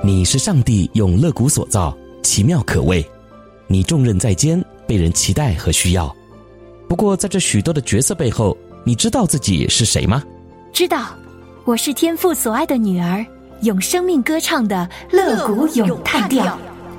你是上帝用肋骨所造，奇妙可畏，你重任在肩，被人期待和需要。不过在这许多的角色背后，你知道自己是谁吗？ 知道，我是天父所爱的女儿，用生命歌唱的肋骨咏叹调。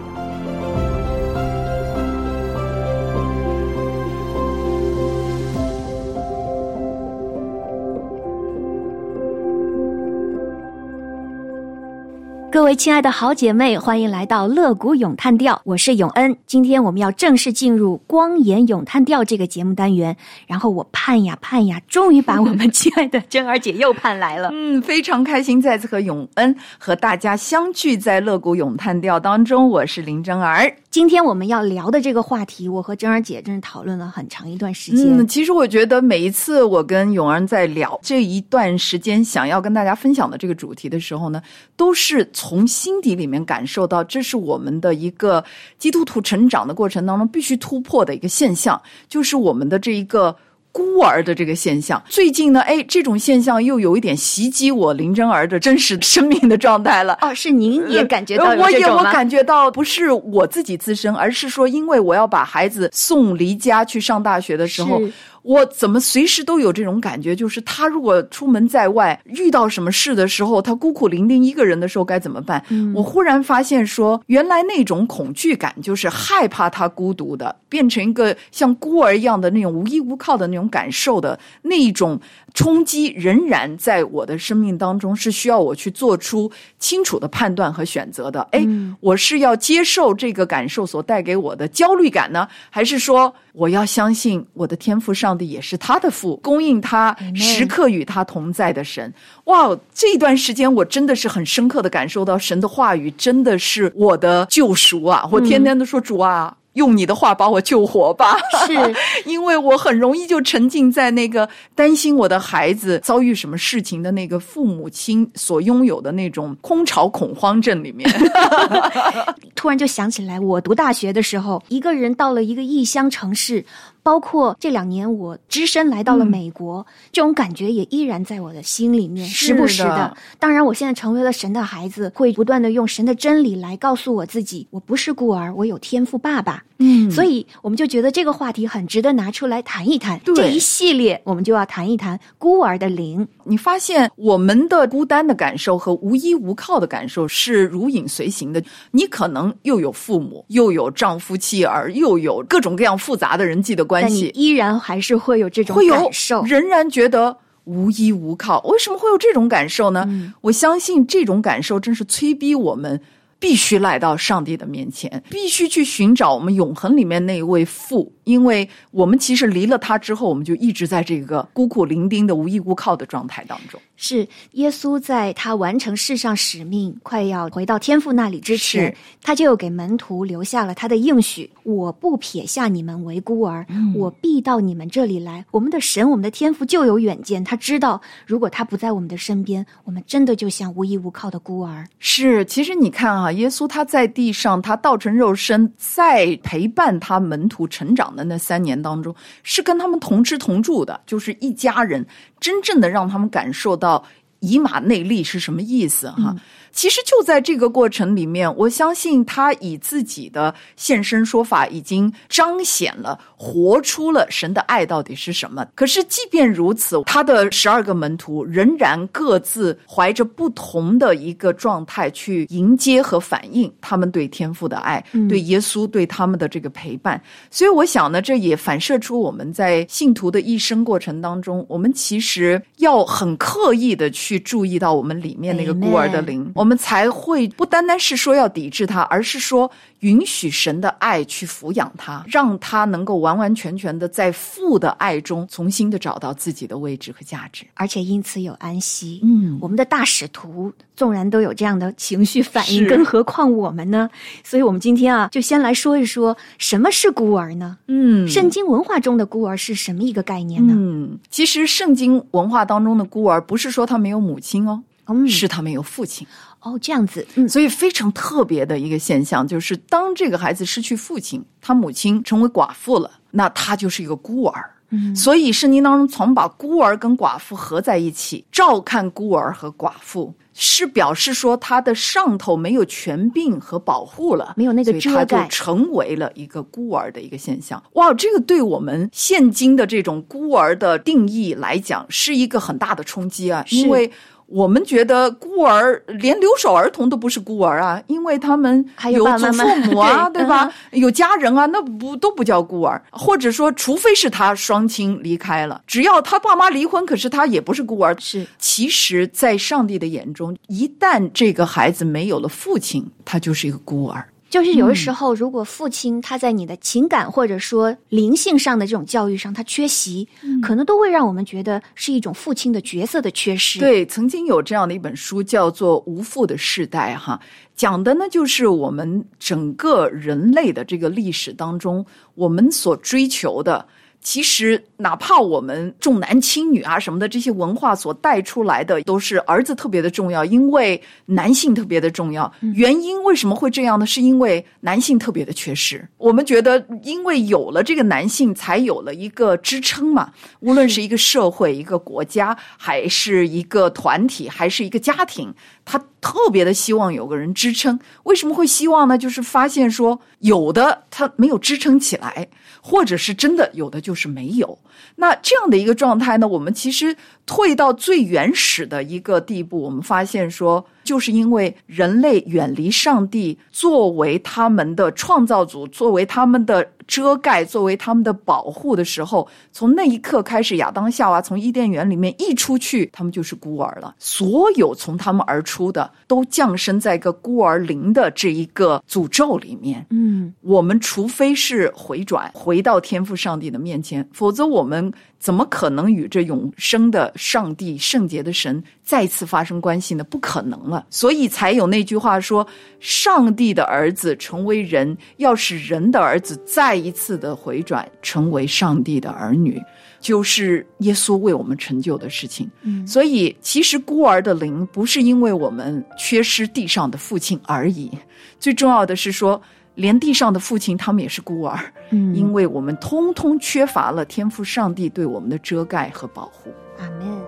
各位亲爱的好姐妹，欢迎来到肋骨咏叹调，我是永恩。今天我们要正式进入光言咏叹调这个节目单元，然后我盼呀，终于把我们亲爱的珍儿姐又盼来了。 非常开心再次和永恩和大家相聚在肋骨咏叹调当中，我是林珍儿。 今天我们要聊的这个话题，我和珍儿姐真是讨论了很长一段时间。 其实我觉得每一次我跟永儿在聊这一段时间想要跟大家分享的这个主题的时候呢，都是从心底里面感受到这是我们的一个基督徒成长的过程当中必须突破的一个现象，就是我们的这一个孤儿的这个现象。最近呢，这种现象又有一点袭击我林珍儿的真实生命的状态了。 是您也感觉到有这种吗？ 我感觉到不是我自己自身，而是说因为我要把孩子送离家去上大学的时候，我怎么随时都有这种感觉，就是他如果出门在外遇到什么事的时候，他孤苦伶仃一个人的时候该怎么办？我忽然发现说，原来那种恐惧感就是害怕他孤独的，变成一个像孤儿一样的那种无依无靠的那种感受的那一种冲击，仍然在我的生命当中是需要我去做出清楚的判断和选择的。我是要接受这个感受所带给我的焦虑感呢，还是说我要相信我的天父上帝也是他的父，供应他，时刻与他同在的神。哇，这一段时间我真的是很深刻的感受到神的话语真的是我的救赎啊！我天天都说主啊，用你的话把我救活吧。 是因为我很容易就沉浸在那个担心我的孩子遭遇什么事情的那个父母亲所拥有的那种空巢恐慌症里面。 突然就想起来，我读大学的时候，一个人到了一个异乡城市，包括这2年我只身来到了美国，这种感觉也依然在我的心里面，时不时的。当然我现在成为了神的孩子，会不断的用神的真理来告诉我自己，我不是孤儿，我有天父爸爸。所以我们就觉得这个话题很值得拿出来谈一谈。这一系列我们就要谈一谈孤儿的灵。 你发现我们的孤单的感受和无依无靠的感受是如影随形的。你可能又有父母，又有丈夫妻儿，又有各种各样复杂的人际的关系， 但你依然还是会有这种感受， 仍然觉得无依无靠。为什么会有这种感受呢？我相信这种感受正是催逼我们必须来到上帝的面前，必须去寻找我们永恒里面那一位父，因为我们其实离了他之后，我们就一直在这个孤苦伶仃的无依无靠的状态当中。 是耶稣在他完成世上使命，快要回到天父那里之前，他就给门徒留下了他的应许，我不撇下你们为孤儿，我必到你们这里来。我们的神，我们的天父就有远见，他知道如果他不在我们的身边，我们真的就像无依无靠的孤儿。 是，其实你看啊，耶稣他在地上，他道成肉身，在陪伴他门徒成长的那3年当中，是跟他们同吃同住的，就是一家人，真正的让他们感受到以马内利是什么意思哈。其实就在这个过程里面，我相信他以自己的现身说法已经彰显了，活出了神的爱到底是什么。可是即便如此，他的12个门徒仍然各自怀着不同的一个状态去迎接和反映他们对天父的爱，对耶稣对他们的这个陪伴。所以我想呢，这也反射出我们在信徒的一生过程当中，我们其实要很刻意的去注意到我们里面那个孤儿的灵，我们才会不单单是说要抵制他，而是说允许神的爱去抚养他，让他能够完完全全的在父的爱中重新的找到自己的位置和价值， 而且因此有安息。我们的大使徒纵然都有这样的情绪反应，更何况我们呢？所以我们今天就先来说一说什么是孤儿呢？圣经文化中的孤儿是什么一个概念呢？ 其实圣经文化当中的孤儿不是说他没有母亲是他没有父亲。 这样子。 所以非常特别的一个现象，就是当这个孩子失去父亲，他母亲成为寡妇了，那他就是一个孤儿。 所以圣经当中曾把孤儿跟寡妇合在一起，照看孤儿和寡妇，是表示说他的上头没有权柄和保护了， 没有那个遮盖， 所以他就成为了一个孤儿的一个现象。哇，这个对我们现今的这种孤儿的定义来讲是一个很大的冲击啊，因为我们觉得孤儿连留守儿童都不是孤儿啊，因为他们有祖父母啊，对吧？有家人啊，那都不叫孤儿。或者说除非是他双亲离开了，只要他爸妈离婚，可是他也不是孤儿。 是， 其实在上帝的眼中，一旦这个孩子没有了父亲，他就是一个孤儿。 就是有的时候，如果父亲他在你的情感或者说灵性上的这种教育上他缺席，可能都会让我们觉得是一种父亲的角色的缺失。 对，曾经有这样的一本书叫做《无父的世代》哈，讲的呢就是我们整个人类的这个历史当中，我们所追求的，其实哪怕我们重男轻女啊什么的，这些文化所带出来的都是儿子特别的重要，因为男性特别的重要。原因为什么会这样呢？是因为男性特别的缺失。我们觉得因为有了这个男性才有了一个支撑嘛，无论是一个社会、一个国家，还是一个团体，还是一个家庭，他特别的希望有个人支撑。为什么会希望呢？就是发现说有的他没有支撑起来，或者是真的有的就是没有。那这样的一个状态呢，我们其实退到最原始的一个地步，我们发现说就是因为人类远离上帝作为他们的创造主，作为他们的遮盖，作为他们的保护的时候，从那一刻开始，亚当夏娃从伊甸园里面一出去，他们就是孤儿了。所有从他们而出的都降生在一个孤儿灵的这一个诅咒里面。我们除非是回转回到天父上帝的面前，否则我们怎么可能与这永生的上帝圣洁的神再次发生关系呢？不可能了。所以才有那句话说，上帝的儿子成为人，要使人的儿子再一次的回转成为上帝的儿女，就是耶稣为我们成就的事情。所以其实孤儿的灵不是因为我们缺失地上的父亲而已，最重要的是说连地上的父亲他们也是孤儿，因为我们通通缺乏了天父上帝对我们的遮盖和保护。 阿们。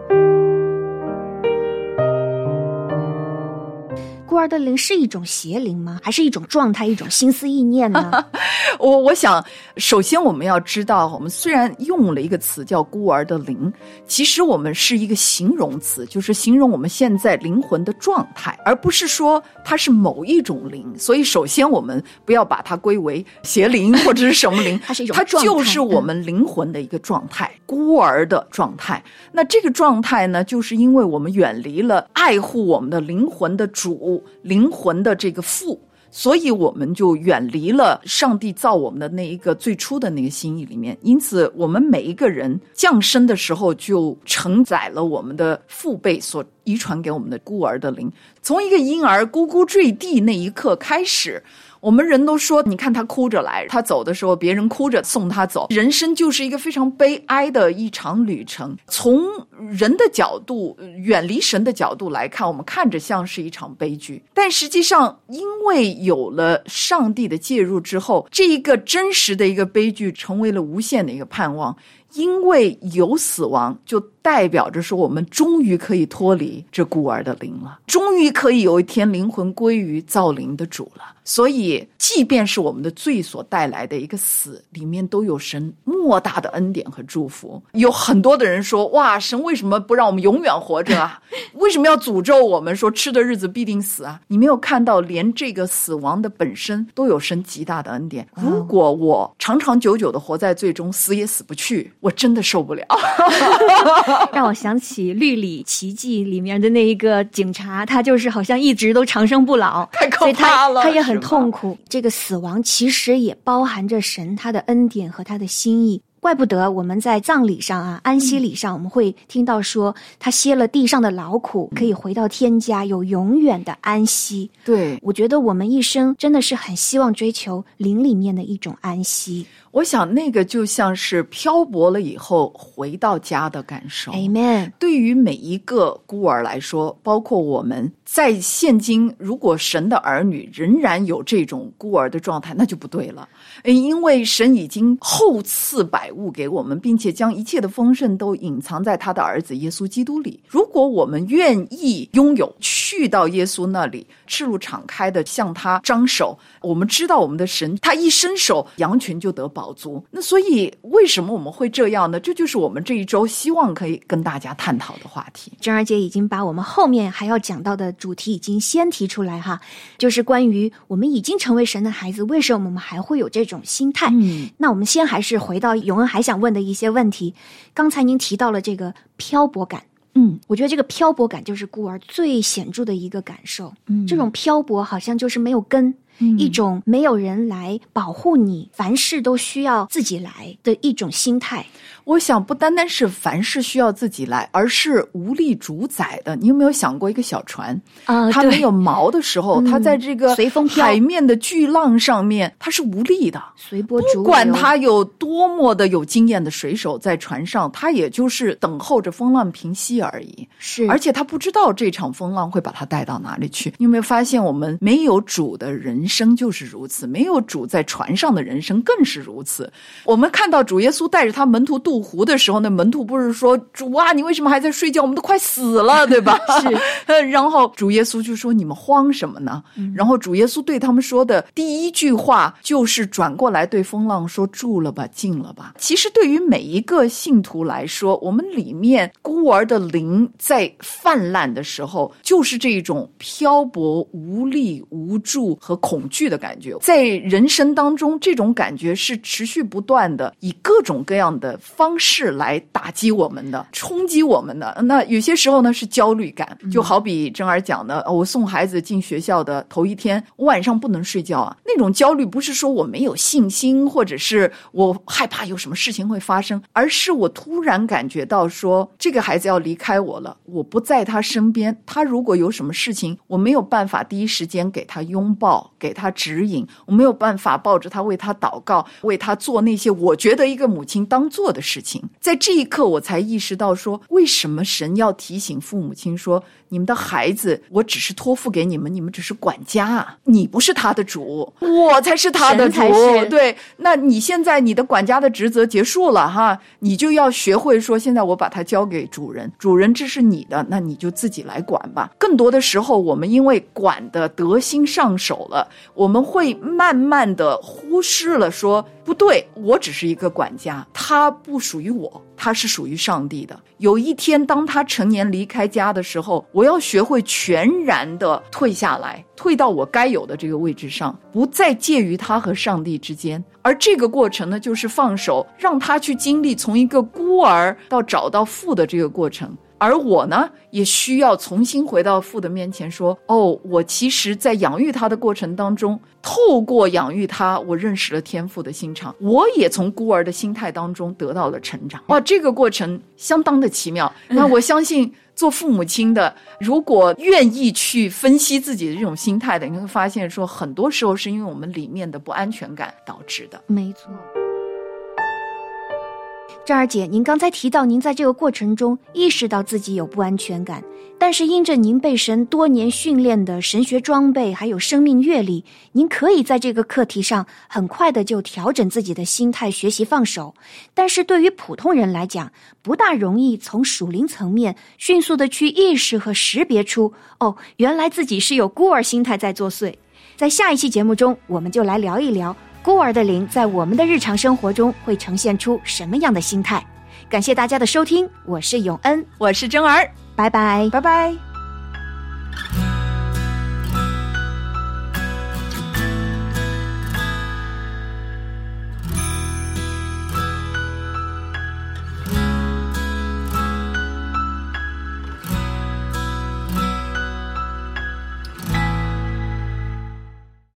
孤儿的灵是一种邪灵吗？还是一种状态，一种心思意念呢？ 我想首先我们要知道，我们虽然用了一个词叫孤儿的灵，其实我们是一个形容词，就是形容我们现在灵魂的状态，而不是说它是某一种灵。所以首先我们不要把它归为邪灵或者是什么灵它是一种它就是我们灵魂的一个状态，孤儿的状态。那这个状态呢，就是因为我们远离了爱护我们的灵魂的主，灵魂的这个父，所以我们就远离了上帝造我们的那一个最初的那个心意里面。因此我们每一个人降生的时候就承载了我们的父辈所遗传给我们的孤儿的灵。从一个婴儿咕咕坠地那一刻开始，我们人都说，你看他哭着来，他走的时候别人哭着送他走，人生就是一个非常悲哀的一场旅程。从人的角度，远离神的角度来看，我们看着像是一场悲剧，但实际上因为有了上帝的介入之后，这一个真实的一个悲剧成为了无限的一个盼望。因为有死亡，就代表着说我们终于可以脱离这孤儿的灵了，终于可以有一天灵魂归于造灵的主了。所以即便是我们的罪所带来的一个死，里面都有神莫大的恩典和祝福。有很多的人说，哇，神为什么不让我们永远活着啊？为什么要诅咒我们说吃的日子必定死啊？你没有看到连这个死亡的本身都有神极大的恩典。如果我长长久久的活在罪中，死也死不去，我真的受不了。 让我想起《绿里奇迹》里面的那一个警察，他就是好像一直都长生不老， 太可怕了， 他也很痛苦。这个死亡其实也包含着神他的恩典和他的心意。怪不得我们在葬礼上啊，安息礼上，我们会听到说他歇了地上的劳苦，可以回到天家，有永远的安息。 对， 我觉得我们一生真的是很希望追求灵里面的一种安息。 我想那个就像是漂泊了以后回到家的感受。 Amen。 对于每一个孤儿来说，包括我们在现今，如果神的儿女仍然有这种孤儿的状态，那就不对了。因为神已经厚赐百财物给我们，并且将一切的丰盛都隐藏在他的儿子耶稣基督里。如果我们愿意拥有，去到耶稣那里，赤露敞开的向他张手，我们知道我们的神，他一伸手，羊群就得饱足。那所以为什么我们会这样呢？这就是我们这一周希望可以跟大家探讨的话题。 珍儿姐已经把我们后面还要讲到的主题已经先提出来哈，就是关于我们已经成为神的孩子，为什么我们还会有这种心态？那我们先还是回到永恩还想问的一些问题。刚才您提到了这个漂泊感，我觉得这个漂泊感就是孤儿最显著的一个感受。这种漂泊好像就是没有根，一种没有人来保护你，凡事都需要自己来的一种心态。 我想不单单是凡事需要自己来，而是无力主宰的。你有没有想过一个小船它没有锚的时候，它在这个随风飘海面的巨浪上面，它是无力的， 随波逐流。 不管它有多么的有经验的水手在船上，它也就是等候着风浪平息而已。 是， 而且他不知道这场风浪会把他带到哪里去。你有没有发现我们没有主的人生就是如此，没有主在船上的人生更是如此。我们看到主耶稣带着他门徒渡湖的时候，那门徒不是说主啊，你为什么还在睡觉，我们都快死了，对吧？是。然后主耶稣就说你们慌什么呢？然后主耶稣对他们说的第一句话就是转过来对风浪说住了吧，静了吧。其实对于每一个信徒来说，我们里面孤儿的灵在泛滥的时候，就是这种漂泊、无力、无助和恐惧的感觉。在人生当中，这种感觉是持续不断的，以各种各样的方式来打击我们的，冲击我们的。那有些时候呢是焦虑感，就好比珍儿讲的，我送孩子进学校的头一天，我晚上不能睡觉啊。那种焦虑不是说我没有信心，或者是我害怕有什么事情会发生，而是我突然感觉到说这个孩子要离开我了，我不在他身边，他如果有什么事情，我没有办法第一时间给他拥抱，给他指引，我没有办法抱着他为他祷告，为他做那些我觉得一个母亲当做的事情。在这一刻我才意识到说，为什么神要提醒父母亲说，你们的孩子我只是托付给你们，你们只是管家啊，你不是他的主，我才是他的主。对，那你现在你的管家的职责结束了哈，你就要学会说，现在我把它交给主人，主人这是你的，那你就自己来管吧。更多的时候我们因为管的得心上手了，我们会慢慢的忽视了说，不对，我只是一个管家，他不属于我，他是属于上帝的。有一天当他成年离开家的时候，我要学会全然的退下来，退到我该有的这个位置上，不再介于他和上帝之间。而这个过程呢，就是放手，让他去经历从一个孤儿到找到父的这个过程。而我呢，也需要重新回到父的面前说，我其实在养育他的过程当中，透过养育他，我认识了天父的心肠，我也从孤儿的心态当中得到了成长。哇，这个过程相当的奇妙。那我相信做父母亲的，如果愿意去分析自己的这种心态的，你会发现说，很多时候是因为我们里面的不安全感导致的。 没错。珍儿姐，您刚才提到您在这个过程中意识到自己有不安全感，但是因着您被神多年训练的神学装备还有生命阅历，您可以在这个课题上很快的就调整自己的心态，学习放手。但是对于普通人来讲，不大容易从属灵层面迅速的去意识和识别出，原来自己是有孤儿心态在作祟。在下一期节目中，我们就来聊一聊孤儿的灵在我们的日常生活中会呈现出什么样的心态。感谢大家的收听，我是永恩， 我是珍儿， 拜拜， 拜拜。